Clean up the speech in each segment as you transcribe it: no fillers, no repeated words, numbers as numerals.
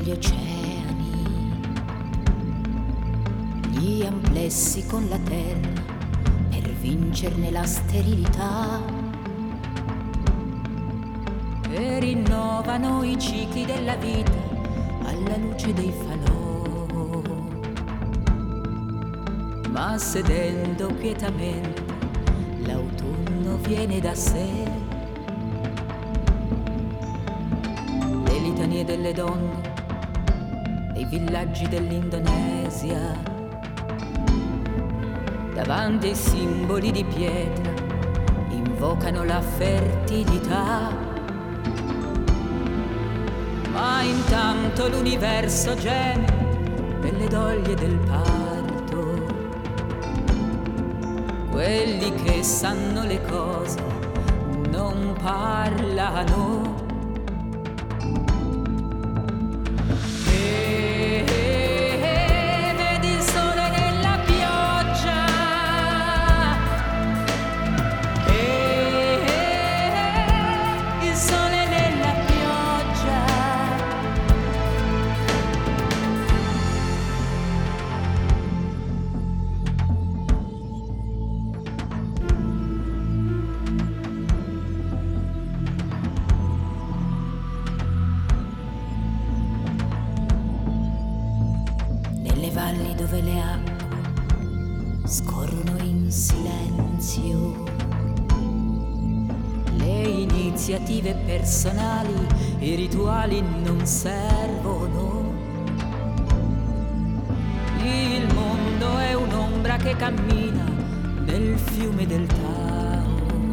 gli oceani, gli amplessi con la terra per vincerne la sterilità, e rinnovano i cicli della vita alla luce dei falò, ma sedendo quietamente l'autunno viene da sé. Le litanie delle donne nei villaggi dell'Indonesia, davanti ai simboli di pietra, invocano la fertilità. Ma intanto l'universo geme nelle doglie del parto. Quelli che sanno le cose non parlano. Vedi il sole nella pioggia, il sole nella pioggia. Nelle valli dove le acque scorrono in silenzio, le iniziative personali, i rituali non servono. Il mondo è un'ombra che cammina nel fiume del Tao,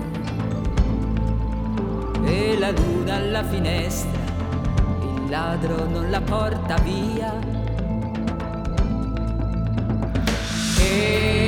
e la luna alla finestra il ladro non la porta via.